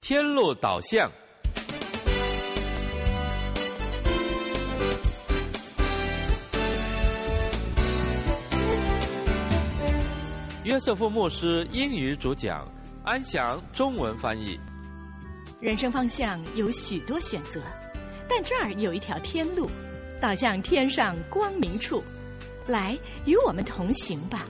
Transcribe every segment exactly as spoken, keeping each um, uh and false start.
天路导向。约瑟夫牧师英语主讲，安祥中文翻译。 人生方向有许多选择，但这儿有一条天路，导向天上光明处。来，与我们同行吧。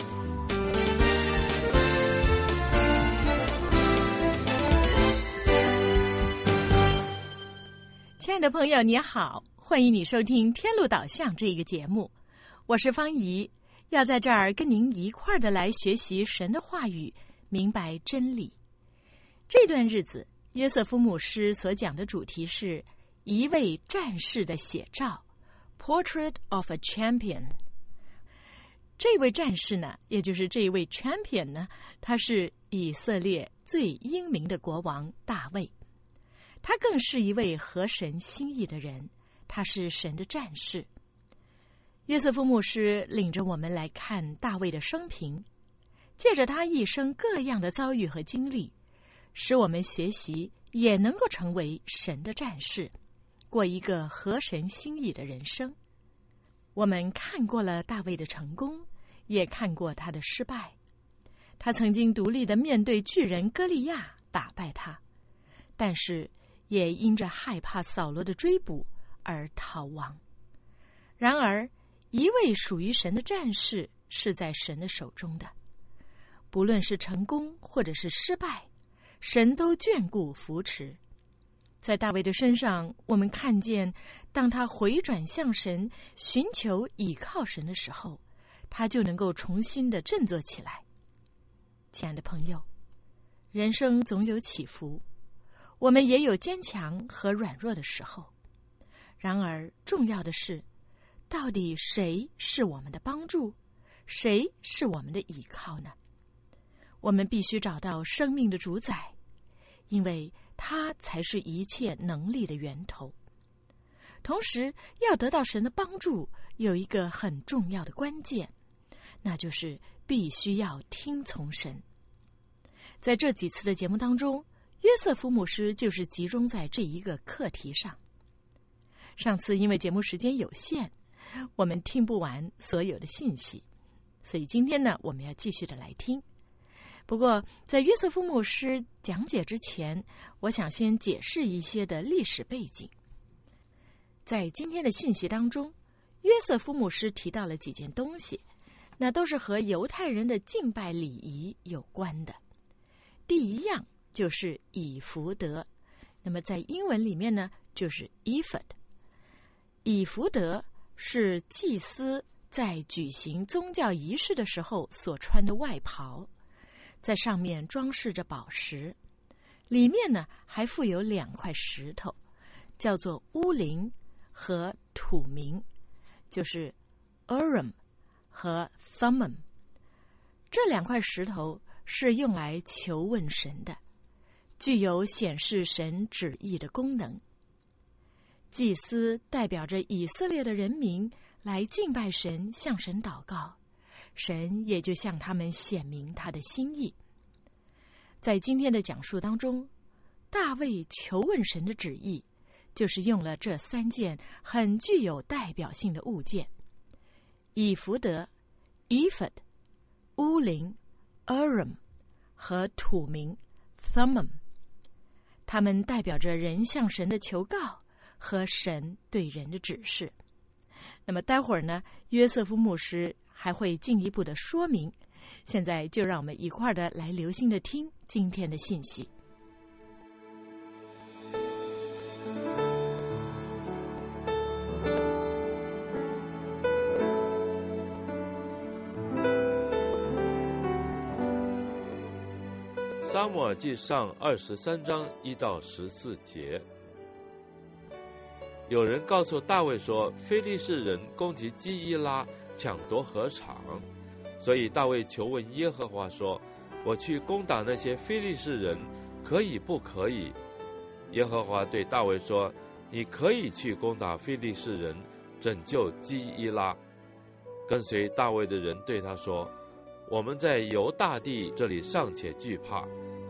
亲爱的朋友，你好，欢迎你收听《天路导向》这个节目，我是方怡，要在这儿跟您一块儿的来学习神的话语，明白真理。这段日子，约瑟夫牧师所讲的主题是一位战士的写照 Portrait of a Champion。 这位战士呢，也就是这位 Champion 呢，他是以色列最英明的国王大卫，他更是一位合神心意的人，他是神的战士。约瑟夫牧师领着我们来看大卫的生平，借着他一生各样的遭遇和经历，使我们学习也能够成为神的战士，过一个合神心意的人生。我们看过了大卫的成功，也看过他的失败。他曾经独立的面对巨人歌利亚，打败他，但是也因着害怕扫罗的追捕而逃亡。然而一位属于神的战士是在神的手中的，不论是成功或者是失败，神都眷顾扶持。在大卫的身上，我们看见当他回转向神，寻求倚靠神的时候，他就能够重新的振作起来。亲爱的朋友，人生总有起伏，我们也有坚强和软弱的时候。然而重要的是，到底谁是我们的帮助，谁是我们的倚靠呢？我们必须找到生命的主宰，因为他才是一切能力的源头。同时要得到神的帮助，有一个很重要的关键，那就是必须要听从神。在这几次的节目当中，约瑟夫牧师就是集中在这一个课题上。上次因为节目时间有限，我们听不完所有的信息，所以今天呢，我们要继续的来听。不过在约瑟夫牧师讲解之前，我想先解释一些的历史背景。在今天的信息当中，约瑟夫牧师提到了几件东西，那都是和犹太人的敬拜礼仪有关的。第一样就是以弗得，那么在英文里面呢，就是 ephod。 以弗得是祭司在举行宗教仪式的时候所穿的外袍，在上面装饰着宝石，里面呢还附有两块石头，叫做乌灵和土明，就是 Urim 和 Thummim。 这两块石头是用来求问神的，具有显示神旨意的功能。祭司代表着以色列的人民来敬拜神，向神祷告，神也就向他们显明他的心意。在今天的讲述当中，大卫求问神的旨意，就是用了这三件很具有代表性的物件：以弗得、ephod、乌灵、Urim 和土明 Thummim。 它们代表着人向神的求告和神对人的指示。那么待会儿呢，约瑟夫牧师还会进一步的说明。现在就让我们一块儿的来留心的听今天的信息。 撒母耳记上二十三章一到十四节。有人告诉大卫说，非利士人攻击基伊拉，抢夺禾场，所以大卫求问耶和华说，我去攻打那些非利士人，可以不可以？耶和华对大卫说，你可以去攻打非利士人，拯救基伊拉。跟随大卫的人对他说，我们在犹大地这里尚且惧怕，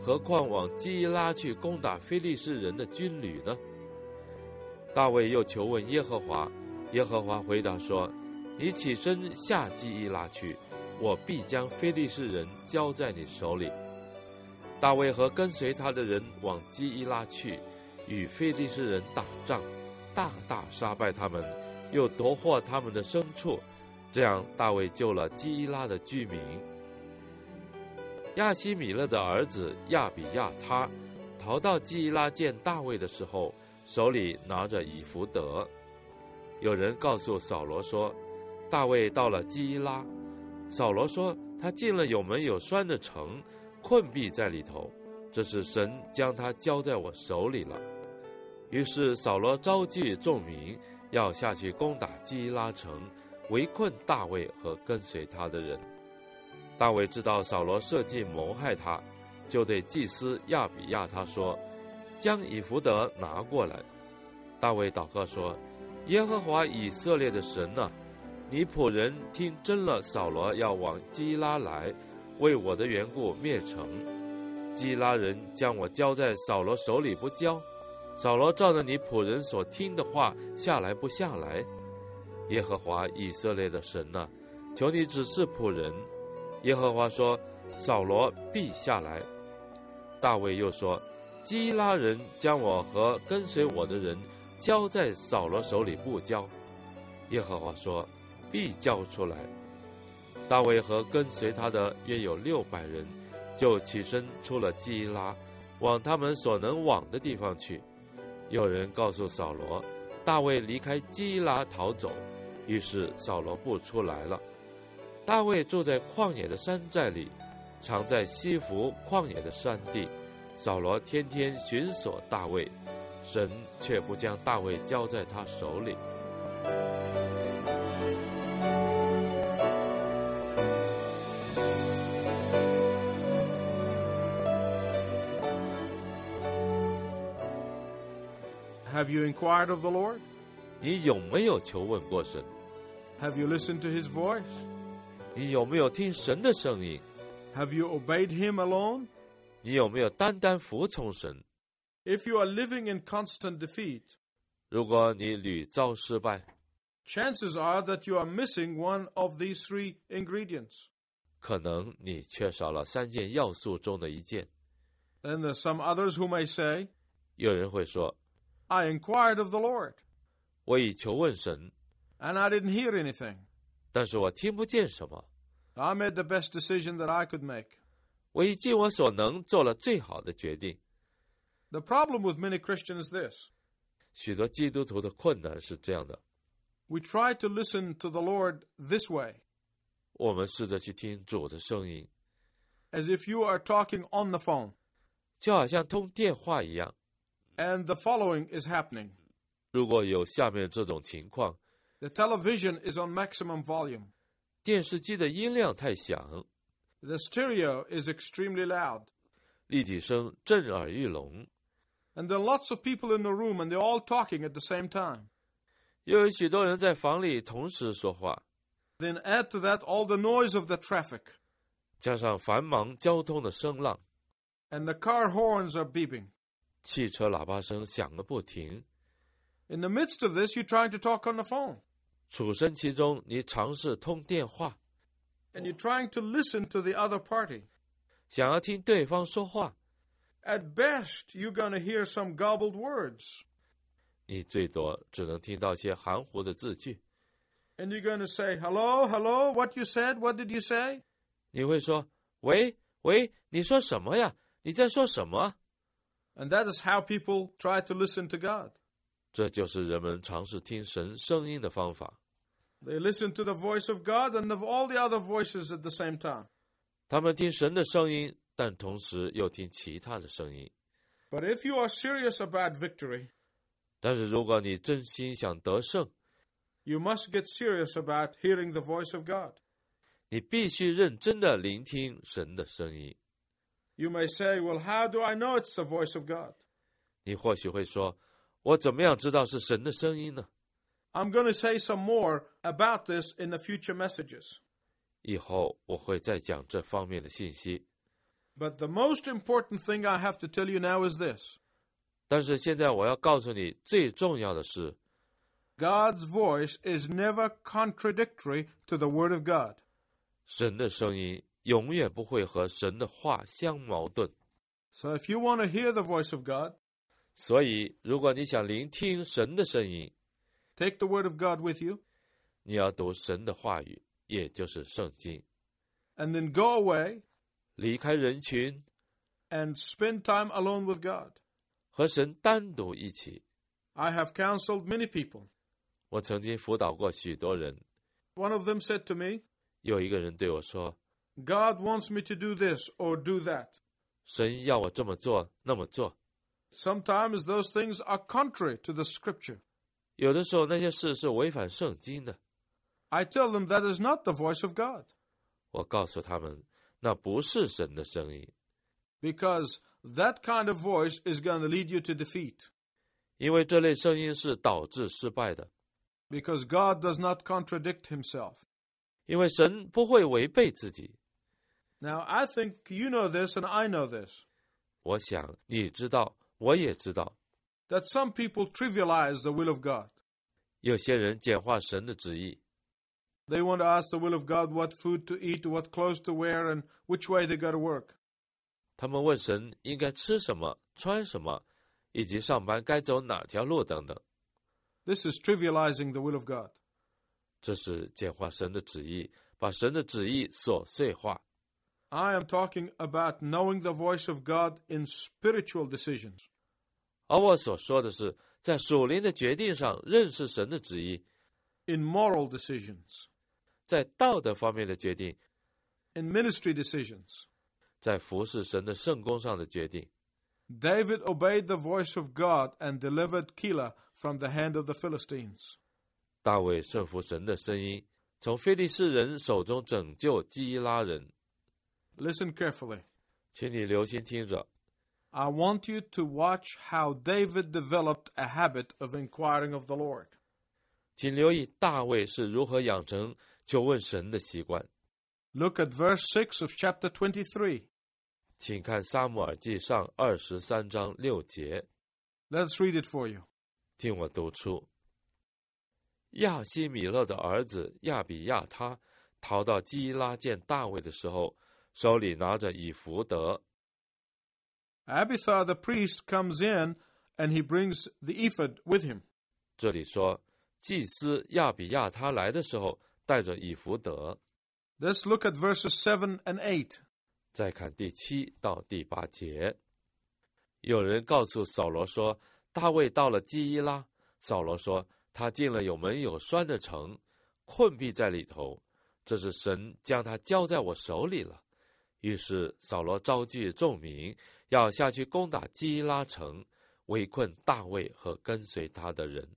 何况往基伊拉去攻打非利士人的军旅呢？大卫又求问耶和华，耶和华回答说：你起身下基伊拉去，我必将非利士人交在你手里。大卫和跟随他的人往基伊拉去，与非利士人打仗，大大杀败他们，又夺获他们的牲畜。这样大卫救了基伊拉的居民。亚希米勒的儿子亚比亚他逃到基伊拉见大卫的时候，手里拿着以弗得。有人告诉扫罗说，大卫到了基伊拉。扫罗说，他进了有门有栓的城，困闭在里头，这是神将他交在我手里了。于是扫罗召集众民，要下去攻打基伊拉城，围困大卫和跟随他的人。大卫知道扫罗设计谋害他，就对祭司亚比亚他说，将以弗得拿过来。大卫祷告说，耶和华以色列的神啊，你仆人听真了，扫罗要往基伊拉来，为我的缘故灭城。基伊拉人将我交在扫罗手里不交，扫罗照着你仆人所听的话下来不下来？耶和华以色列的神啊，求你指示仆人。耶和华说，扫罗必下来。大卫又说，基伊拉人将我和跟随我的人交在扫罗手里不交？耶和华说，必交出来。大卫和跟随他的约有六百人，就起身出了基伊拉，往他们所能往的地方去。有人告诉扫罗，大卫离开基伊拉逃走，于是扫罗不出来了。大卫住在旷野的山寨里，常在西弗旷野的山地。扫罗天天寻索大卫，神却不将大卫交在他手里。 Have you inquired of the Lord? 你有没有求问过神？ Have you listened to his voice? 你有没有听神的声音？ Have you obeyed him alone? 你有没有单单服从神？ If you are living in constant defeat, 如果你屡遭失败， chances are that you are missing one of these three ingredients. 可能你缺少了三件要素中的一件。 Then there's some others who may say, 有人会说， I inquired of the Lord, 我已求问神， and I didn't hear anything. 但是我听不见什么。 I made the best decision that I could make. 我已尽我所能做了最好的决定。 The problem with many Christians is this. 许多基督徒的困难是这样的， We try to listen to the Lord this way, 我们试着去听主的声音， as if you are talking on the phone, 就好像通电话一样。 and the following is happening. 如果有下面这种情况， The television is on maximum volume. 电视机的音量太响， The stereo is extremely loud. 立体声震耳欲聋， And there are lots of people in the room and they're all talking at the same time. 又有许多人在房里同时说话， Then add to that all the noise of the traffic. 加上繁忙交通的声浪， And the car horns are beeping. 汽车喇叭声响个不停。 In the midst of this, you try to talk on the phone. 处身其中，你尝试通电话， And you're trying to listen to the other party. 想要听对方说话， At best, you're going to hear some garbled words. 你最多只能听到些含糊的字句。 And you're going to say, hello, hello, what you said, what did you say? 你会说：“喂喂，你说什么呀？你在说什么？” And that is how people try to listen to God. 这就是人们尝试听神声音的方法。 They listen to the voice of God and of all the other voices at the same time. 他们听神的声音，但同时又听其他的声音。 But if you are serious about victory, 但是如果你真心想得胜， you must get serious about hearing the voice of God. 你必须认真的聆听神的声音。 You may say, well, how do I know it's the voice of God? 你或许会说：“我怎么样知道是神的声音呢？” I'm going to say some more about this in the future messages. 以后我会再讲这方面的信息。 But the most important thing I have to tell you now is this. 但是现在我要告诉你，最重要的是， God's voice is never contradictory to the Word of God. 神的声音永远不会和神的话相矛盾。 So if you want to hear the voice of God, 所以，如果你想聆听神的声音， take the Word of God with you, 你要读神的话语，也就是圣经， and then go away 离开人群， and spend time alone with God. 和神单独一起。 I have counseled many people. 我曾经辅导过许多人， One of them said to me, 有一个人对我说， God wants me to do this or do that. 神要我这么做，那么做。 Sometimes those things are contrary to the Scripture. 有的时候那些事是违反圣经的。 I tell them that is not the voice of God, 我告诉他们，那不是神的声音， because that kind of voice is going to lead you to defeat, 因为这类声音是导致失败的。 because God does not contradict himself. 因为神不会违背自己。 Now, I think you know this and I know this, 我想你知道，我也知道， that some people trivialize the will of God. 有些人简化神的旨意， They want to ask the will of God what food to eat, what clothes to wear, and which way they got to work. 他们问神应该吃什么、穿什么，以及上班该走哪条路等等。 This is trivializing the will of God. 这是简化神的旨意，把神的旨意琐碎化。 I am talking about knowing the voice of God in spiritual decisions. 而我所说的是，在属灵的决定上认识神的旨意， in moral decisions, 在道德方面的决定， in ministry decisions. 在服侍神的圣工上的决定。 David obeyed the voice of God and delivered Keilah from the hand of the Philistines. 大卫顺服神的声音，从非利士人手中拯救基伊拉人。 Listen carefully. 请你留心听着， I want you to watch how David developed a habit of inquiring of the Lord. 请留意大卫是如何养成求问神的习惯。 Look at verse six of chapter twenty-three. 请看撒母耳记上二十三章六节， Let's read it for you. 听我读出。亚希米勒的儿子亚比亚他逃到基伊拉见大卫的时候，手里拿着以弗得。 Abiathar the priest comes in and he brings the ephod with him. 这里说，祭司亚比亚他来的时候带着以弗得。 Let's look at verses seven and eight. 再看第七到第八节，有人告诉扫罗说，大卫到了基伊拉。扫罗说，他进了有门有栓的城，困闭在里头，这是神将他交在我手里了。于是扫罗召集众民，要下去攻打基伊拉城，围困大卫和跟随他的人。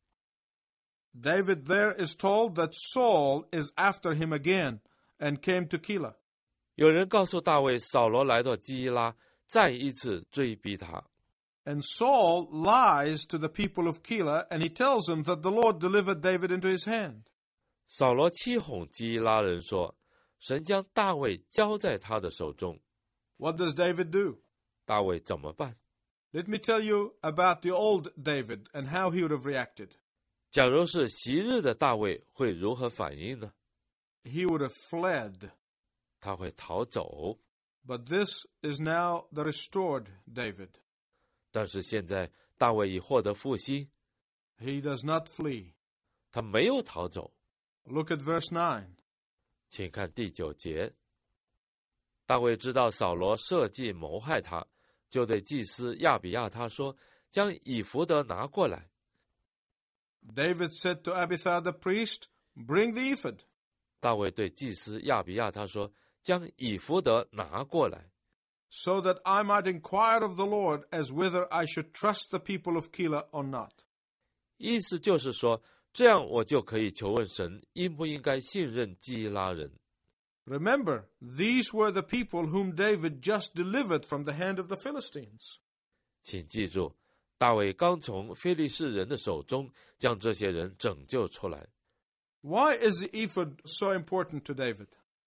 David there is told that Saul is after him again and came to Keilah. 有人告诉大卫，扫罗来到基伊拉，再一次追逼他。 And Saul lies to the people of Keilah, and he tells them that the Lord delivered David into his hand. 扫罗欺哄基伊拉人说，神将大卫交在他的手中。 What does David do? 大卫怎么办？ Let me tell you about the old David and how he would have reacted. 假如是昔日的大卫，会如何反应呢？ He would have fled. 他会逃走。 But this is now the restored David. 但是现在大卫已获得复兴， He does not flee. 他没有逃走。 Look at verse nine. 请看第九节。大卫知道扫罗设计谋害他，就对祭司亚比亚他说：“将以弗得拿过来。” David said to Abiathar the priest, "Bring the ephod." 大卫对祭司亚比亚他说：“将以弗得拿过来。” So that I might inquire of the Lord as whether I should trust the people of Keilah or not. 意思就是说，这样我就可以求问神，应不应该信任基拉人。 Remember, these were the people whom David just delivered from the hand of the Philistines. 请记住，大卫刚从非利士人的手中将这些人拯救出来。 Why is the ephod so important to David?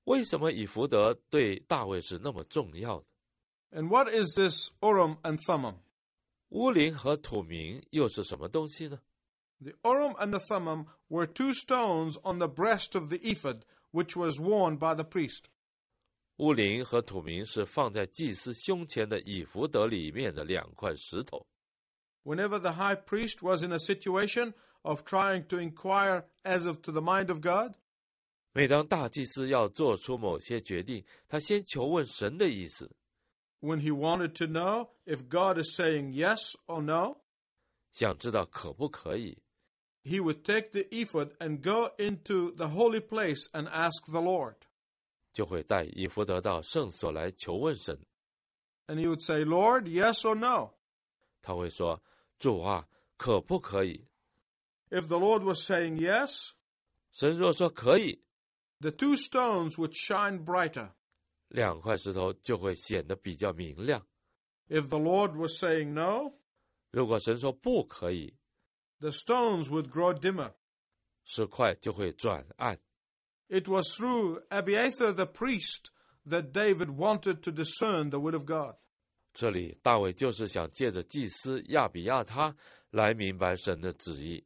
为什么以弗得对大卫是那么重要的？ And what is this Urim and Thummim? 乌灵和土明又是什么东西呢？ The Urim and the Thummim were two stones on the breast of the ephod, which was worn by the priest. 乌灵和土明是放在祭司胸前的以弗得里面的两块石头。 Whenever the high priest was in a situation of trying to inquire as of to the mind of God, 每当大祭司要做出某些决定，他先求问神的意思， when he wanted to know if God is saying yes or no, 想知道可不可以， he would take the ephod and go into the holy place and ask the Lord. 就会带以弗得到圣所来求问神。 And he would say, Lord, yes or no? 他会说：“主啊，可不可以？” If the Lord was saying yes, 神若说可以， the two stones would shine brighter. 两块石头就会显得比较明亮。 If the Lord was saying no, 如果神说不可以， the stones would grow dimmer. 石块就会转暗。 It was through Abiathar the priest that David wanted to discern the will of God. 这里大卫就是想借着祭司亚比亚他来明白神的旨意。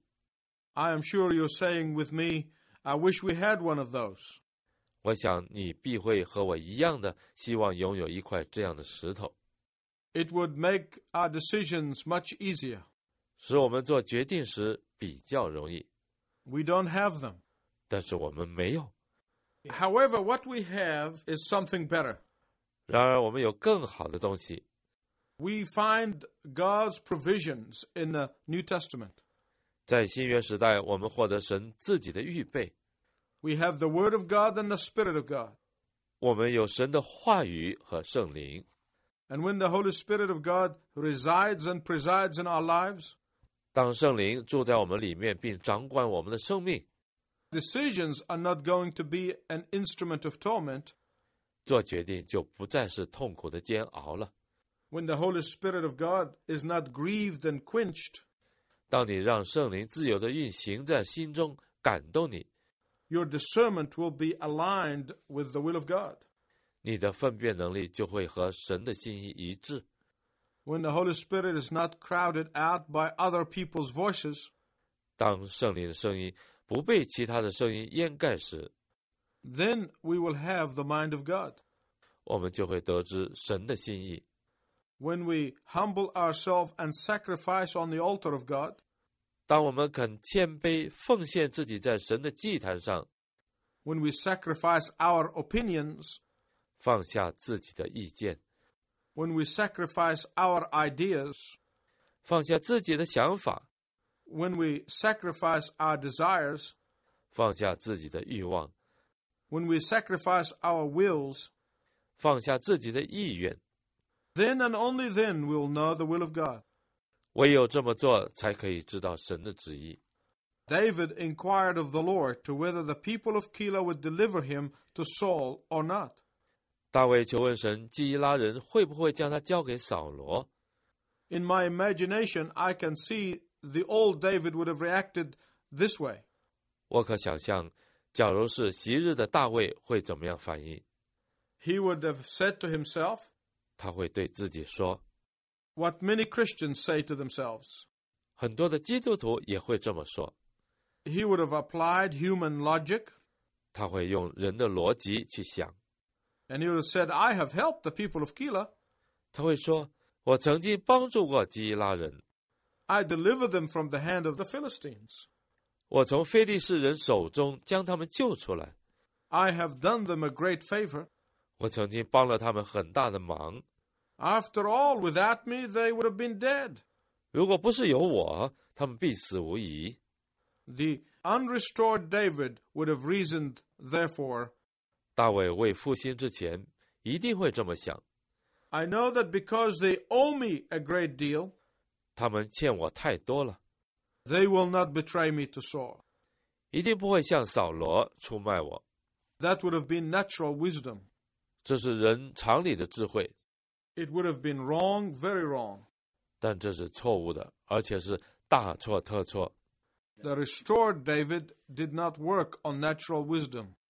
I am sure you're saying with me, I wish we had one of those. 我想你必会和我一样的希望拥有一块这样的石头， It would make our decisions much easier. 使我们做决定时比较容易。 We don't have them. 但是我们没有。 However, what we have is something better. 然而我们有更好的东西。 We find God's provisions in the New Testament. 在新约时代，我们获得神自己的预备。 We have the Word of God and the Spirit of God. 我们有神的话语和圣灵。 And when the Holy Spirit of God resides and presides in our lives, 当圣灵住在我们里面，并掌管我们的生命， decisions are not going to be an instrument of torment. 做决定就不再是痛苦的煎熬了。 When the Holy Spirit of God is not grieved and quenched, 当你让圣灵自由的运行在心中，感动你， your discernment will be aligned with the will of God. 你的分辨能力就会和神的心意一致。 When the Holy Spirit is not crowded out by other people's voices, 当圣灵的声音不被其他的声音掩盖时， then we will have the mind of God. 我们就会得知神的心意。 When we humble ourselves and sacrifice on the altar of God, 当我们肯谦卑奉献自己在神的祭坛上， when we sacrifice our opinions, 放下自己的意见， when we sacrifice our ideas, 放下自己的想法， when we sacrifice our desires, 放下自己的欲望， when we sacrifice our wills, 放下自己的意愿， then and only then we'll know the will of God. 唯有这么做，才可以知道神的旨意。 David inquired of the Lord to whether the people of Keilah would deliver him to Saul or not. 大卫求问神，基伊拉人会不会将他交给扫罗？ In my imagination, I can see the old David would have reacted this way. 我可想象，假如是昔日的大卫会怎么样反应？ He would have said to himself 他会对自己说， what many Christians say to themselves. 很多的基督徒也会这么说。 He would have applied human logic, 他会用人的逻辑去想， and he would have said, I have helped the people of Keilah. 他会说，我曾经帮助过基伊拉人， I delivered them from the hand of the Philistines. 我从非利士人手中将他们救出来， I have done them a great favor. 我曾经帮了他们很大的忙。 After all, without me, they would have been dead. 如果不是有我，他们必死无疑。 The unrestored David would have reasoned, therefore, 大卫为复兴之前，一定会这么想。 I know that because they owe me a great deal, 他们欠我太多了， they will not betray me to Saul. 一定不会向扫罗出卖我。 That would have been natural wisdom. 这是人常理的智慧， It would have been wrong, very wrong. 但这是错误的，而且是大错特错。 The restored David did not work on natural wisdom.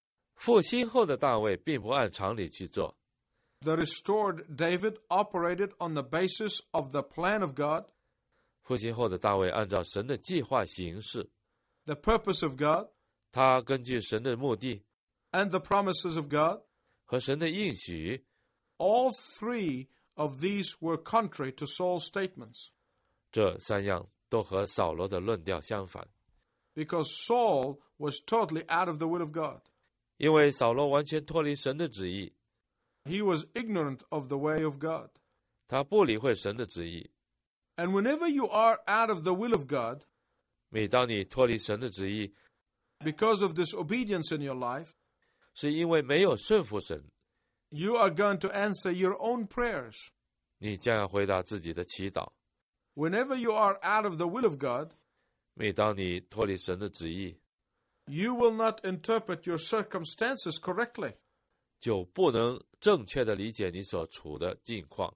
复兴后的大卫并不按常理去做。 The restored David operated on the basis of the plan of God, 复兴后的大卫按照神的计划行事， the purpose of God, 他根据神的目的 and the promises of God. 和神的应许， All three of these were contrary to Saul's statements, 这三样都和扫罗的论调相反。 because Saul was totally out of the will of God. 因为扫罗完全脱离神的旨意， He was ignorant of the way of God. 他不理会神的旨意。 And whenever you are out of the will of God, 每当你脱离神的旨意， because of disobedience in your life, 是因为没有顺服神， you are going to answer your own prayers. 你将要回答自己的祈祷。 Whenever you are out of the will of God, 每当你脱离神的旨意， you will not interpret your circumstances correctly. 就不能正确的理解你所处的境况。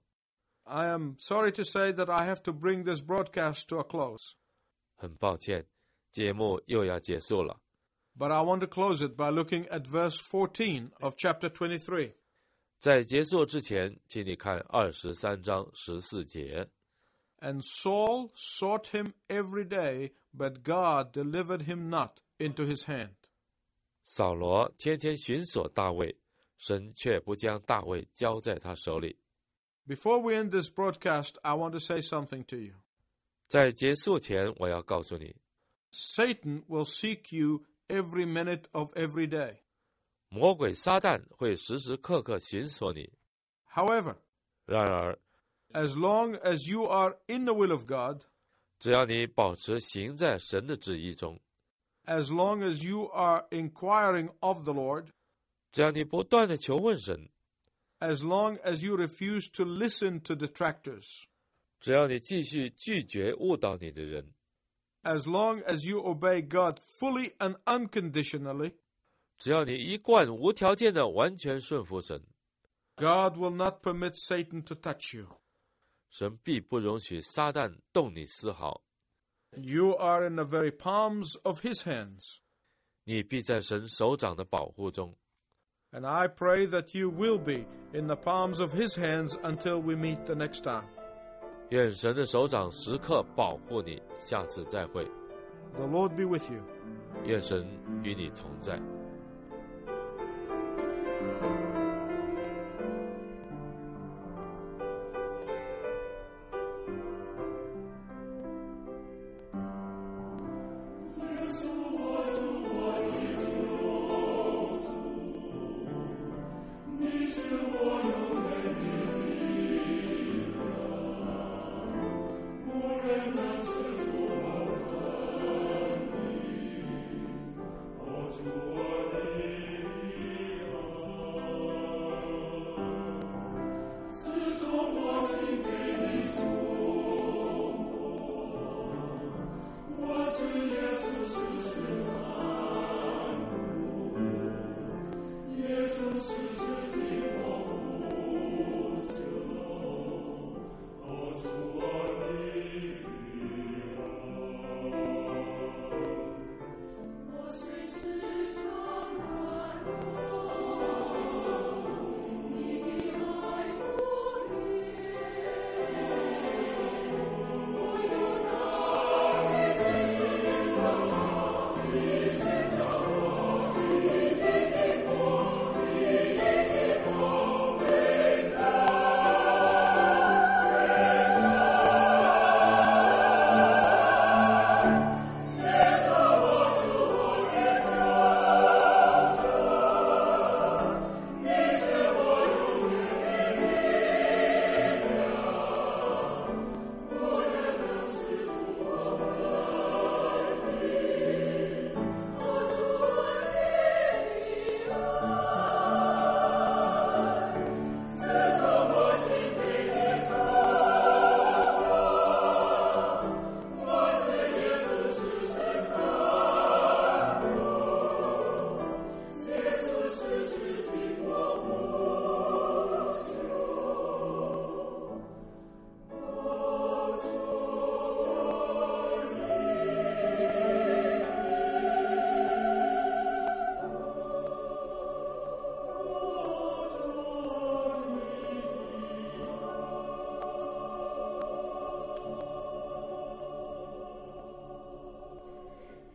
I am sorry to say that I have to bring this broadcast to a close, 很抱歉，节目又要结束了。 but I want to close it by looking at verse fourteen of chapter twenty-three. 在结束之前，请你看二十三章十四节。 And Saul sought him every day, but God delivered him not into his hand. 扫罗天天寻索大卫，神却不将大卫交在他手里。 Before we end this broadcast, I want to say something to you. 在结束前，我要告诉你， Satan will seek you every minute of every day. 魔鬼撒旦会时时刻刻寻索你。 However, 然而， as long as you are in the will of God, 只要你保持行在神的旨意中， as long as you are inquiring of the Lord, 只要你不断的求问神， as long as you refuse to listen to detractors, 只要你继续拒绝误导你的人， as long as you obey God fully and unconditionally, 只要你一贯无条件的完全顺服神， God will not permit Satan to touch you. 神必不容许撒旦动你丝毫， You are in the very palms of his hands. 你必在神手掌的保护中。 And I pray that you will be in the palms of his hands until we meet the next time. 愿神的手掌时刻保护你，下次再会。 The Lord be with you. 愿神与你同在。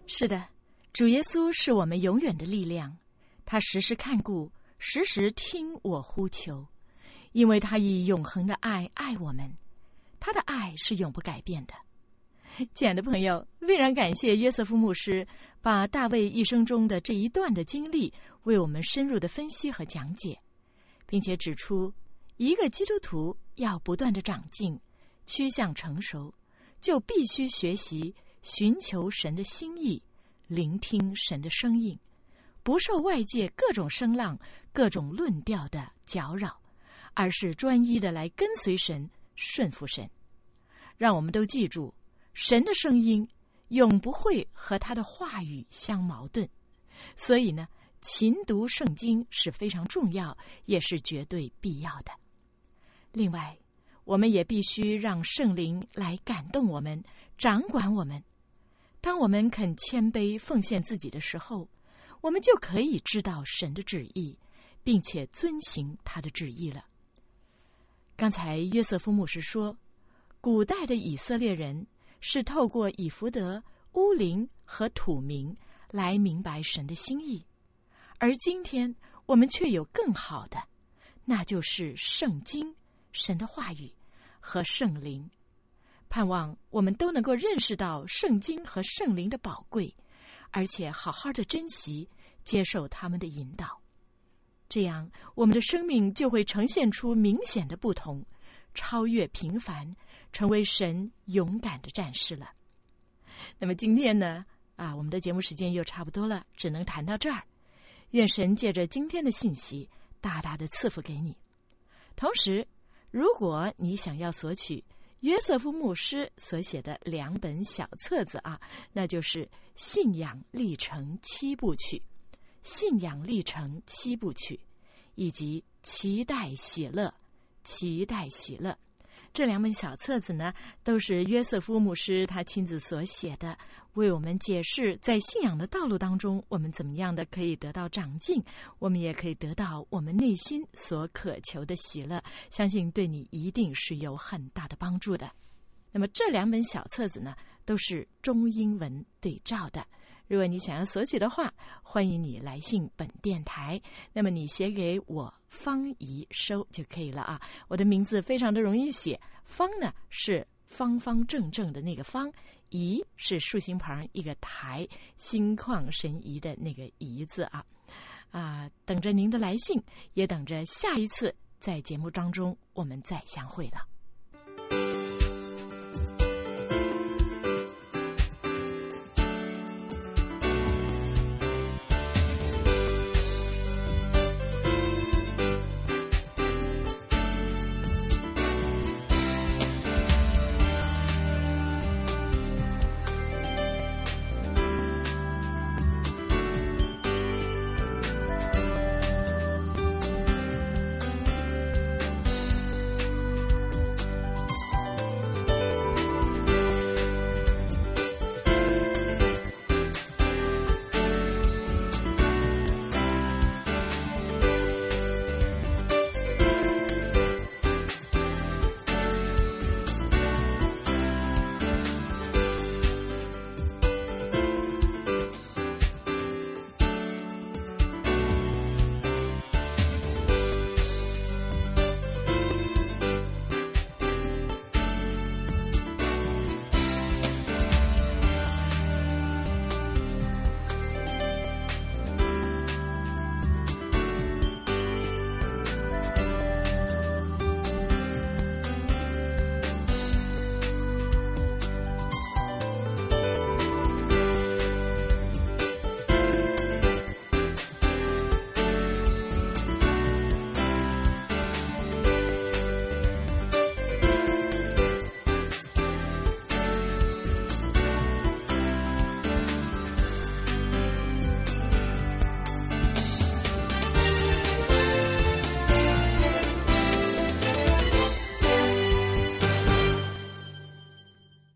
是的，主耶稣是我们永远的力量，他时时看顾，时时听我呼求，因为他以永恒的爱爱我们，他的爱是永不改变的。亲爱的朋友，非常感谢约瑟夫牧师把大卫一生中的这一段的经历为我们深入的分析和讲解，并且指出一个基督徒要不断的长进，趋向成熟，就必须学习寻求神的心意，聆听神的声音，不受外界各种声浪、各种论调的搅扰，而是专一的来跟随神，顺服神。让我们都记住，神的声音永不会和他的话语相矛盾，所以呢，勤读圣经是非常重要，也是绝对必要的。另外，我们也必须让圣灵来感动我们，掌管我们。当我们肯谦卑奉献自己的时候，我们就可以知道神的旨意，并且遵行他的旨意了。刚才约瑟夫牧师说，古代的以色列人是透过以弗得、乌灵和土明来明白神的心意，而今天我们却有更好的，那就是圣经、神的话语和圣灵。盼望我们都能够认识到圣经和圣灵的宝贵，而且好好的珍惜，接受他们的引导。这样，我们的生命就会呈现出明显的不同，超越平凡，成为神勇敢的战士了。那么今天呢，啊，我们的节目时间又差不多了，只能谈到这儿。愿神借着今天的信息，大大的赐福给你。同时，如果你想要索取约瑟夫牧师所写的两本小册子啊，那就是《信仰历程七部曲》、《信仰历程七部曲》以及《期待喜乐》、《期待喜乐》这两本小册子呢，都是约瑟夫牧师他亲自所写的，为我们解释在信仰的道路当中，我们怎么样的可以得到长进，我们也可以得到我们内心所渴求的喜乐，相信对你一定是有很大的帮助的。那么这两本小册子呢，都是中英文对照的。如果你想要索取的话，欢迎你来信本电台，那么你写给我方怡收就可以了啊。我的名字非常的容易写，方呢是方方正正的那个方，怡是竖心旁一个台，心旷神怡的那个怡字啊。啊，等着您的来信，也等着下一次在节目当中我们再相会了。